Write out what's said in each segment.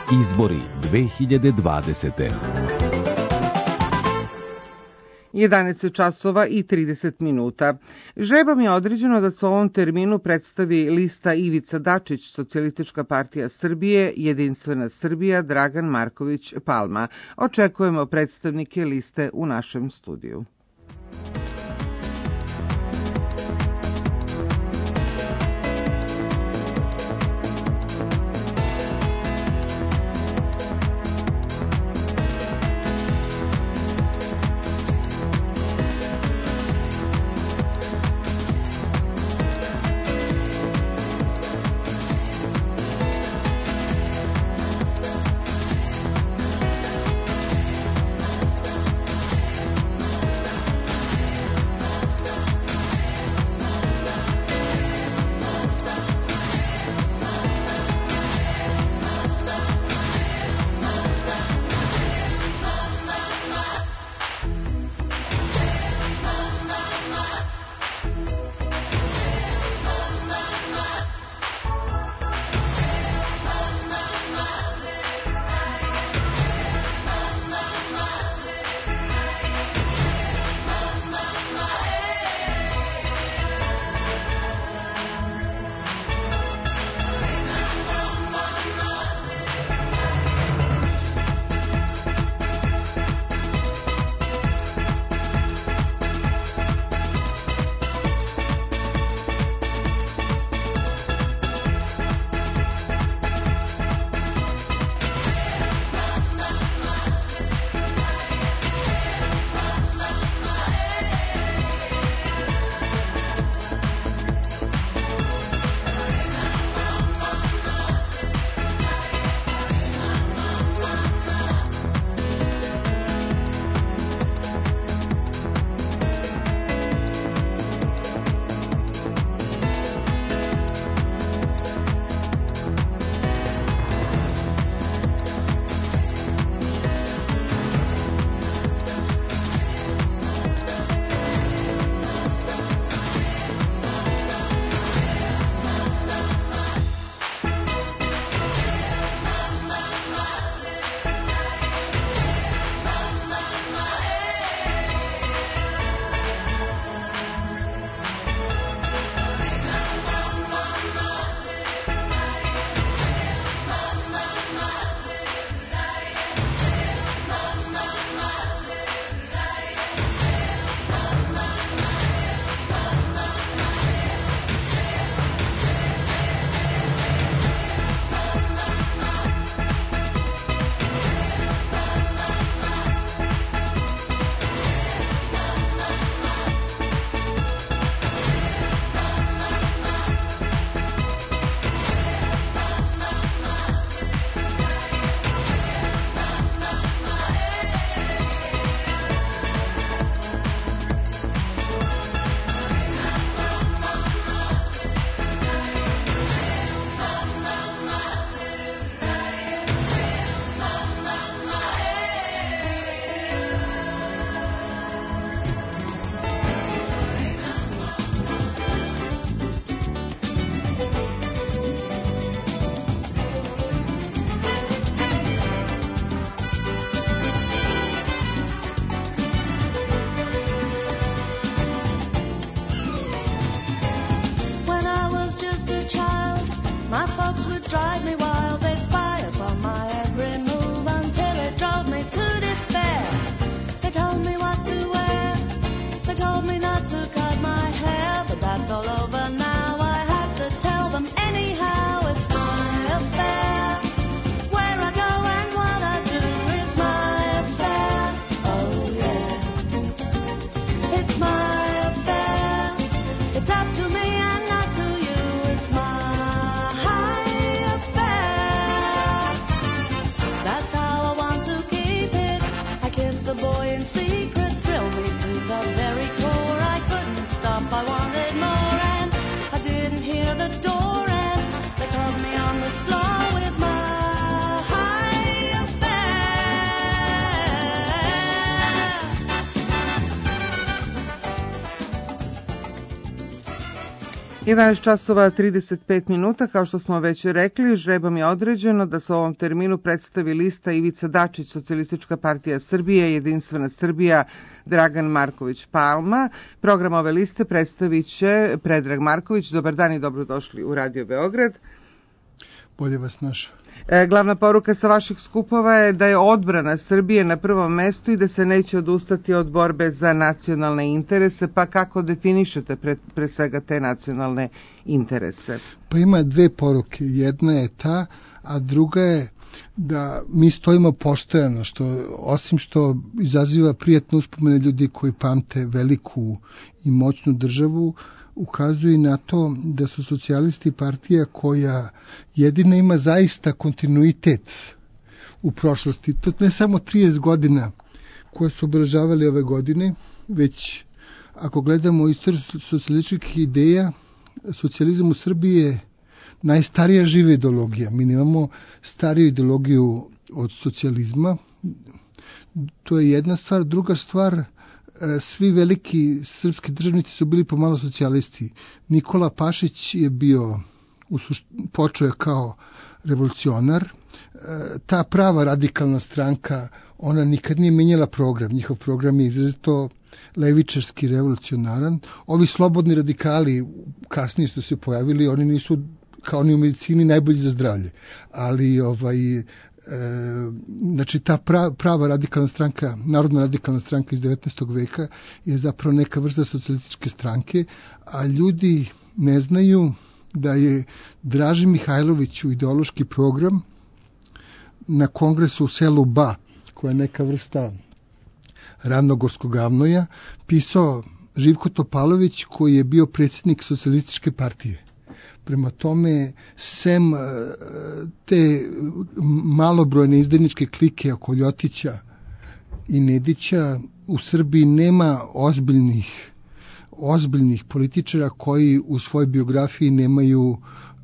Izbori 2020. 11 časova i 30 minuta. Žrebom je određeno da se u ovom terminu predstavi lista Ivica Dačić, Socijalistička partija Srbije, Jedinstvena Srbija, Dragan Marković Palma. Očekujemo predstavnike liste u našem studiju. 11 časova 35 minuta, kao što smo već rekli, žrebom je određeno da se u ovom terminu predstavi lista Ivica Dačić, Socijalistička partija Srbije, Jedinstvena Srbija, Dragan Marković Palma. Program ove liste predstavit će Predrag Marković. Dobar dan i dobrodošli u Radio Beograd. Bolje vas našao. Glavna poruka sa vaših skupova je da je odbrana Srbije na prvom mestu i da se neće odustati od borbe za nacionalne interese, pa kako definišete pre svega te nacionalne interese? Pa ima dve poruke. Jedna je ta, a druga je da mi stojimo postojano, što osim što izaziva prijatne uspomene ljudi koji pamte veliku i moćnu državu, ukazuje na to da su socijalisti partija koja jedina ima zaista kontinuitet u prošlosti. To ne samo 30 godina koje su obeležavali ove godine, već ako gledamo istoriju socijalističkih ideja, socijalizam u Srbiji je najstarija živa ideologija. Mi nemamo stariju ideologiju od socijalizma. To je jedna stvar. Druga stvar, svi veliki srpski državnici su bili pomalo socijalisti. Nikola Pašić je bio, počeo je kao revolucionar. Ta prava radikalna stranka, ona nikad nije menjala program. Njihov program je izrazito levičarski, revolucionaran. Ovi slobodni radikali kasnije su se pojavili, oni nisu kao ni u medicini najbolji za zdravlje. Ali znači ta prava radikalna stranka, narodna radikalna stranka iz 19. veka je zapravo neka vrsta socijalističke stranke, a ljudi ne znaju da je Draži Mihajloviću ideološki program na kongresu u selu Ba, koja je neka vrsta ravnogorskog avnoja, pisao Živko Topalović, koji je bio predsjednik socijalističke partije. Prema tome, sem te malobrojne izdajničke klike oko Ljotića i Nedića, u Srbiji nema ozbiljnih političara koji u svojoj biografiji nemaju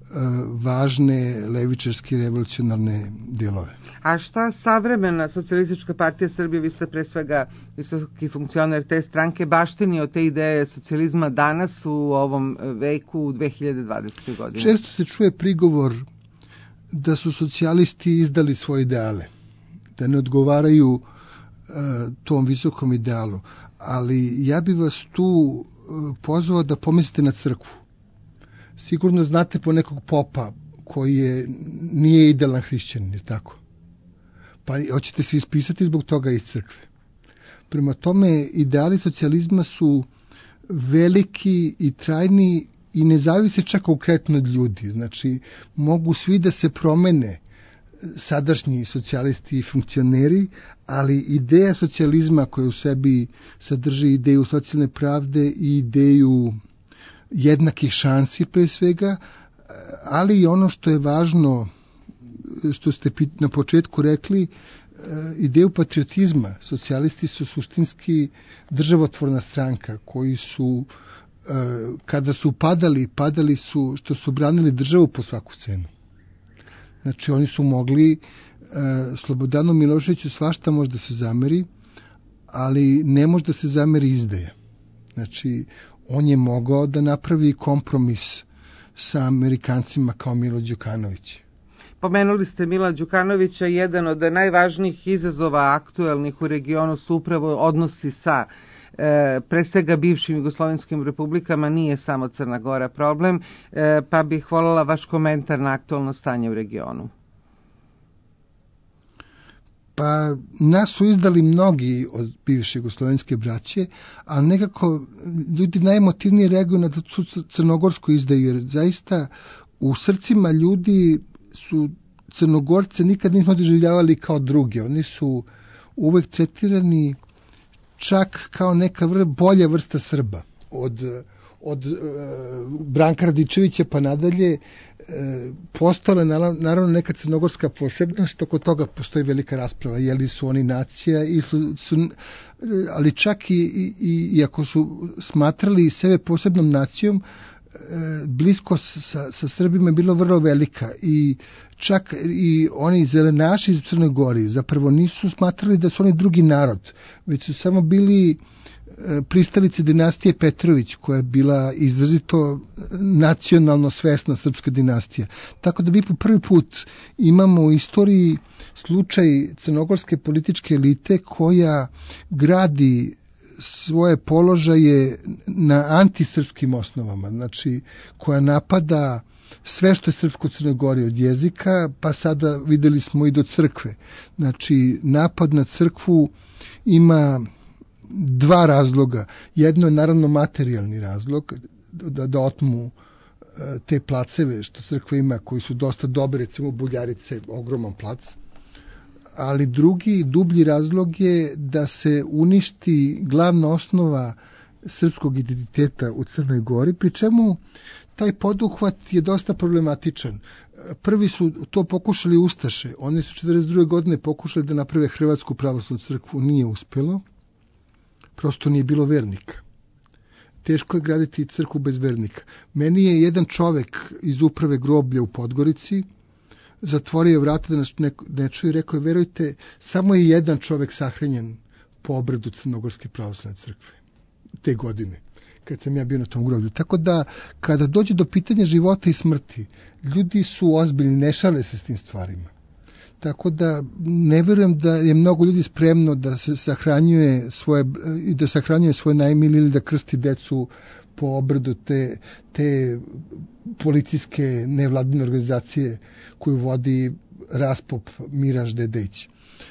važne levičarske revolucionarne delove. A šta savremena Socijalistička partija Srbije, vi ste pre svega visoki funkcioner te stranke, baštini od te ideje socijalizma danas u ovom veku u 2020. godine? Često se čuje prigovor da su socijalisti izdali svoje ideale, da ne odgovaraju tom visokom idealu, ali ja bih vas tu pozvao da pomislite na crkvu. Sigurno znate po nekog popa koji nije idealan hrišćanin, je tako? Pa hoćete se ispisati zbog toga iz crkve. Prema tome, ideali socijalizma su veliki i trajni i ne zavise čak konkretno od ljudi. Znači, mogu svi da se promene, sadašnji socijalisti i funkcioneri, ali ideja socijalizma koja u sebi sadrži ideju socijalne pravde i ideju jednakih šansi pre svega, ali i ono što je važno, što ste na početku rekli, ideju patriotizma. Socijalisti su suštinski državotvorna stranka koji su, kada su padali su što su branili državu po svaku cenu. Znači oni su mogli, Slobodanu Miloševiću svašta može da se zameri, ali ne može da se zameri izdaja. Znači, on je mogao da napravi kompromis sa Amerikancima kao Milo Đukanović. Pomenuli ste Mila Đukanovića, jedan od najvažnijih izazova aktuelnih u regionu su upravo odnosi sa pre svega bivšim jugoslovenskim republikama, nije samo Crna Gora problem, pa bih voljela vaš komentar na aktuelno stanje u regionu. Pa nas su izdali mnogi od bivše jugoslovenske braće, a nekako ljudi najemotivnije reaguju na tu crnogorsku izdaju, jer zaista u srcima ljudi su Crnogorce nikad nismo doživljavali kao druge. Oni su uvek tretirani čak kao neka bolja vrsta Srba. Od Branka Radičevića pa nadalje postala je naravno neka crnogorska posebnost, oko toga postoji velika rasprava, je li su oni nacija, ali čak i ako su smatrali sebe posebnom nacijom, blisko sa Srbima je bilo vrlo velika i čak i oni zelenaši iz Crnoj Gori zapravo nisu smatrali da su oni drugi narod, već su samo bili pristalice dinastije Petrović, koja je bila izrazito nacionalno svesna srpska dinastija. Tako da mi po prvi put imamo u istoriji slučaj crnogorske političke elite koja gradi svoje položaje na antisrpskim osnovama, znači koja napada sve što je srpsko u Crnoj Gori, od jezika, pa sada videli smo i do crkve. Znači, napad na crkvu ima dva razloga. Jedno je naravno materijalni razlog, da otmu te placeve što crkva ima, koji su dosta dobre, recimo Buljarice, ogroman plac, ali drugi, dublji razlog je da se uništi glavna osnova srpskog identiteta u Crnoj Gori, pri čemu taj poduhvat je dosta problematičan. Prvi su to pokušali Ustaše, oni su 42. godine pokušali da naprave Hrvatsku pravoslavnu crkvu, nije uspjelo, prosto nije bilo vernika. Teško je graditi crkvu bez vernika. Meni je jedan čovek iz uprave groblja u Podgorici zatvorio vrata da nas ne čuje i rekao je, verujte, samo je jedan čovek sahranjen po obradu Crnogorske pravoslavne crkve te godine, kad sam ja bio na tom groblju. Tako da, kada dođe do pitanja života i smrti, ljudi su ozbiljni, ne šale se s tim stvarima. Tako da ne verujem da je mnogo ljudi spremno da se sahranjuje svoje najmilije ili da krsti decu po obradu te policijske nevladine organizacije koju vodi Raspop Miraž Dedejić.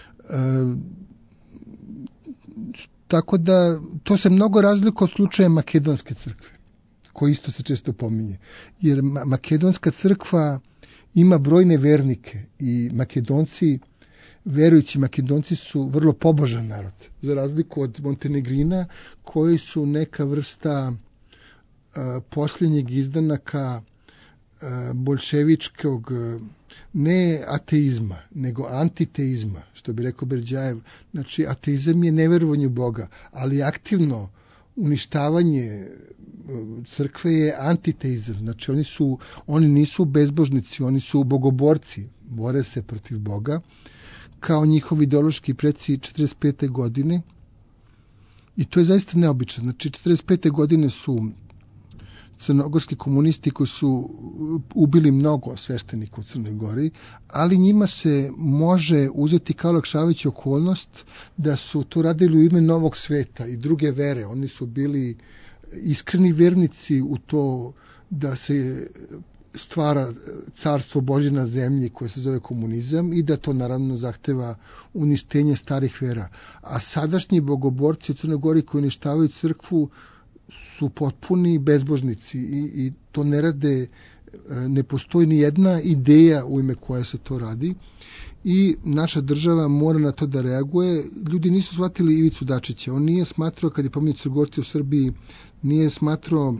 Tako da to se mnogo razlikuje od slučaja Makedonske crkve, koji isto se često pominje. Jer Makedonska crkva ima brojne vernike i Makedonci, verujući Makedonci su vrlo pobožan narod, za razliku od Montenegrina, koji su neka vrsta posljednjeg izdanaka bolševičkog ne ateizma, nego antiteizma, što bi rekao Berđajev. Znači, ateizam je neverovanje u Boga, ali aktivno uništavanje crkve je antiteizam. Znači, oni nisu bezbožnici, oni su bogoborci, bore se protiv Boga, kao njihovi ideološki preci 45. godine. I to je zaista neobično. Znači, 45. godine su crnogorski komunisti koji su ubili mnogo sveštenika u Crnoj Gori, ali njima se može uzeti kao olakšavajuća okolnost da su to radili u ime novog sveta i druge vere. Oni su bili iskreni vernici u to da se stvara carstvo Božje na zemlji koje se zove komunizam i da to naravno zahteva uništenje starih vera. A sadašnji bogoborci u Crnoj Gori koji uništavaju crkvu su potpuni bezbožnici i to ne rade, ne postoji ni jedna ideja u ime koje se to radi i naša država mora na to da reaguje. Ljudi nisu shvatili Ivicu Dačića, on nije smatrao, kad je pominjao Crnogorci u Srbiji, nije smatrao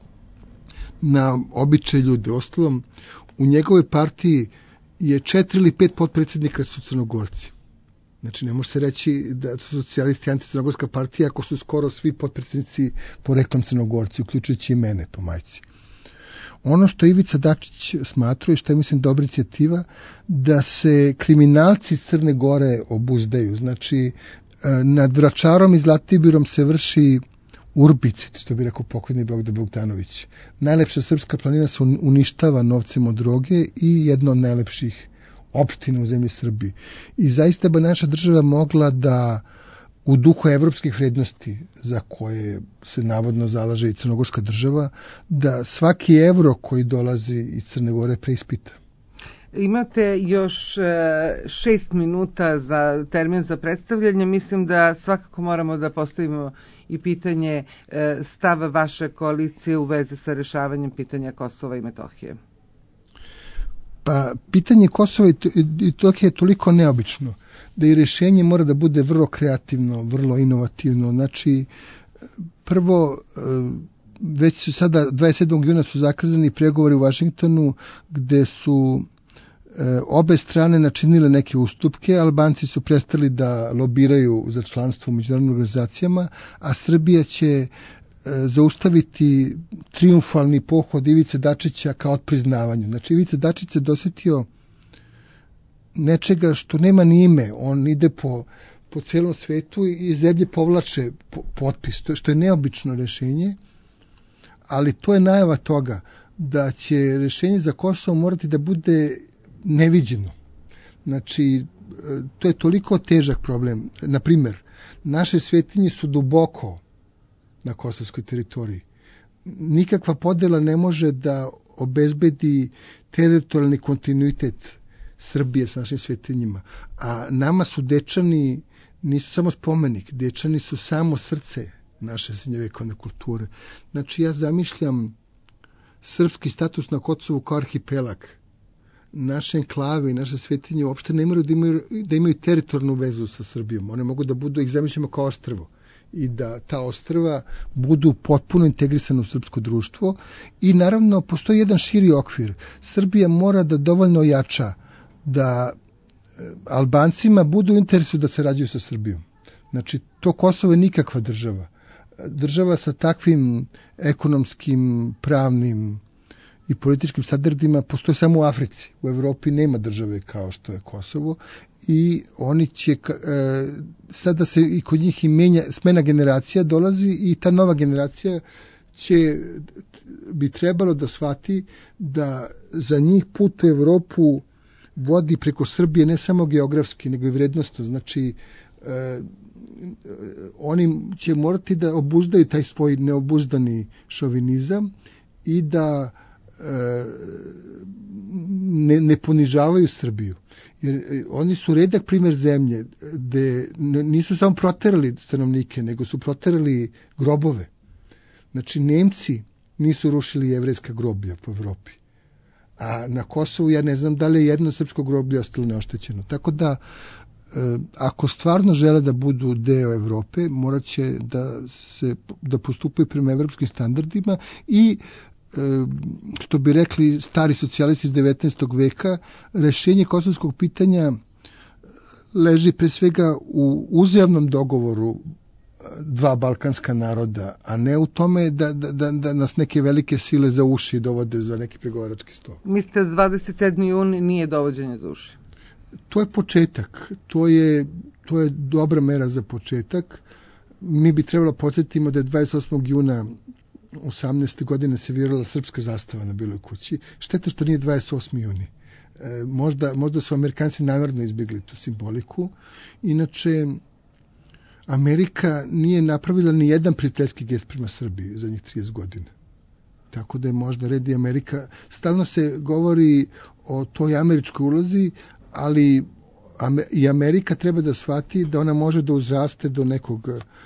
na običaj ljude. Ostalom, u njegovoj partiji je 4 ili 5 potpredsjednika su Crnogorci. Znači, ne može se reći da su socijalisti anticrnogorska partija ako su skoro svi potpredsjednici poreklom Crnogorci, uključujući i mene po majci. Ono što Ivica Dačić smatruje, što je, mislim, dobra inicijativa, da se kriminalci iz Crne Gore obuzdaju. Znači, nad Vračarom i Zlatiborom se vrši urbicid, što bi rekao pokojni Bogdan Bogdanović. Najlepša srpska planina se uništava novcem od droge i jedno od najlepših opština u zemlji Srbiji. I zaista bi naša država mogla da u duhu evropskih vrednosti za koje se navodno zalaže i crnogorska država, da svaki evro koji dolazi iz Crne Gore preispita. Imate još 6 minuta za termin za predstavljanje. Mislim da svakako moramo da postavimo i pitanje stava vaše koalicije u vezi sa rešavanjem pitanja Kosova i Metohije. Pa, pitanje Kosova i Metohije je toliko neobično da i rješenje mora da bude vrlo kreativno, vrlo inovativno. Znači, prvo, već su sada 27. juna su zakazani pregovori u Vašingtonu gde su obe strane načinile neke ustupke. Albanci su prestali da lobiraju za članstvo u međunarodnim organizacijama, a Srbija će zaustaviti triumfalni pohod Ivice Dačića ka otpriznavanju. Znači, Ivica Dačić se dosetio nečega što nema ni ime. On ide po celom svetu i zemlje povlače potpis, što je neobično rešenje, ali to je najava toga da će rešenje za Kosovo morati da bude neviđeno. Znači, to je toliko težak problem. Naprimer, naše svetinje su duboko na kosovskoj teritoriji. Nikakva podela ne može da obezbedi teritorijalni kontinuitet Srbije s našim svetinjima. A nama su Dečani, nisu samo spomenik, Dečani su samo srce naše srednjovekovne kulture. Znači, ja zamišljam srpski status na Kosovu kao arhipelag. Naše enklave i naše svetinje uopšte ne moraju da imaju teritorijalnu vezu sa Srbijom. One mogu da budu, ih zamišljamo kao ostrvo. I da ta ostrva budu potpuno integrisane u srpsko društvo. I naravno, postoji jedan širi okvir. Srbija mora da dovoljno ojača da Albancima budu u interesu da se rađuju sa Srbijom. Znači, to Kosovo je nikakva država. Država sa takvim ekonomskim, pravnim i političkim standardima postoji samo u Africi. U Evropi nema države kao što je Kosovo i oni će, sada se i kod njih i smena generacija dolazi i ta nova generacija bi trebalo da shvati da za njih put u Evropu vodi preko Srbije ne samo geografski, nego i vrednostno. Znači, oni će morati da obuzdaju taj svoj neobuzdani šovinizam i da ne ponižavaju Srbiju. Jer oni su redak primer zemlje gde nisu samo proterali stanovnike, nego su proterali grobove. Znači, Nemci nisu rušili jevrejska groblja po Evropi. A na Kosovu ja ne znam da li je jedno srpsko groblje ostalo neoštećeno. Tako da, ako stvarno žele da budu deo Evrope, morat će da postupaju prema evropskim standardima i što bi rekli stari socijalisti iz 19. veka, rešenje kosovskog pitanja leži pre svega u uzajamnom dogovoru dva balkanska naroda, a ne u tome da nas neke velike sile za uši dovode za neki pregovarački sto. Mislite da 27. jun nije dovođenje za uši? To je početak. To je dobra mera za početak. Mi bi trebalo podsjetimo da je 28. juna 18. godine se virala srpska zastava na Biloj kući. Šteta što nije 28. juni. Možda su Amerikanci namjerno izbjegli tu simboliku. Inače, Amerika nije napravila ni jedan prijateljski gest prema Srbiji za njih 30 godina. Tako da je možda red i Amerika. Stalno se govori o toj američkoj ulozi, ali i Amerika treba da shvati da ona može da uzraste do nekog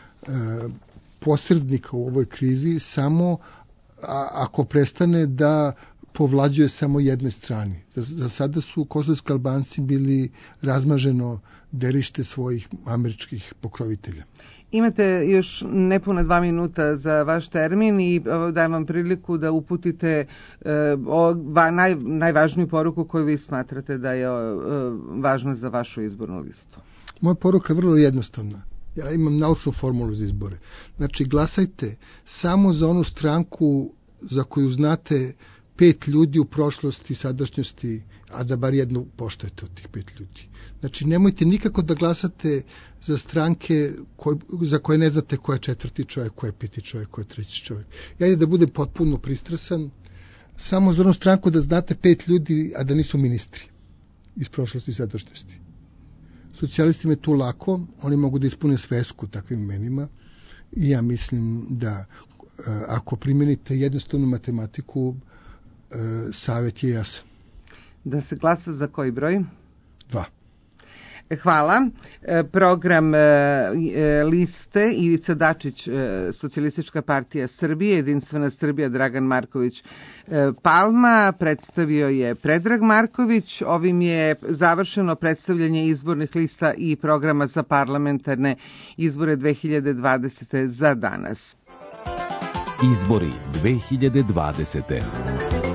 posrednika u ovoj krizi samo ako prestane da povlađuje samo jednoj strani. Za sada su kosovski Albanci bili razmaženo derište svojih američkih pokrovitelja. Imate još nepuna 2 minuta za vaš termin i dajem vam priliku da uputite najvažniju poruku koju vi smatrate da je važna za vašu izbornu listu. Moja poruka je vrlo jednostavna. Ja imam naučnu formulu za izbore. Znači, glasajte samo za onu stranku za koju znate 5 ljudi u prošlosti i sadašnjosti, a da bar jednu poštujete od tih 5 ljudi. Znači, nemojte nikako da glasate za stranke za koje ne znate ko je 4. čovjek, ko je 5. čovjek, ko je 3. čovjek. Ja da budem potpuno pristrasan, samo za onu stranku da znate 5 ljudi, a da nisu ministri iz prošlosti i sadašnjosti. Socijalistima je tu lako, oni mogu da ispune svesku takvim imenima i ja mislim da ako primenite jednostavnu matematiku, savjet je jasan. Da se glasa za koji broj? 2. Hvala. Program liste Ivica Dačić, Socijalistička partija Srbije, Jedinstvena Srbija, Dragan Marković Palma, predstavio je Predrag Marković. Ovim je završeno predstavljanje izbornih lista i programa za parlamentarne izbore 2020. za danas. Izbori 2020.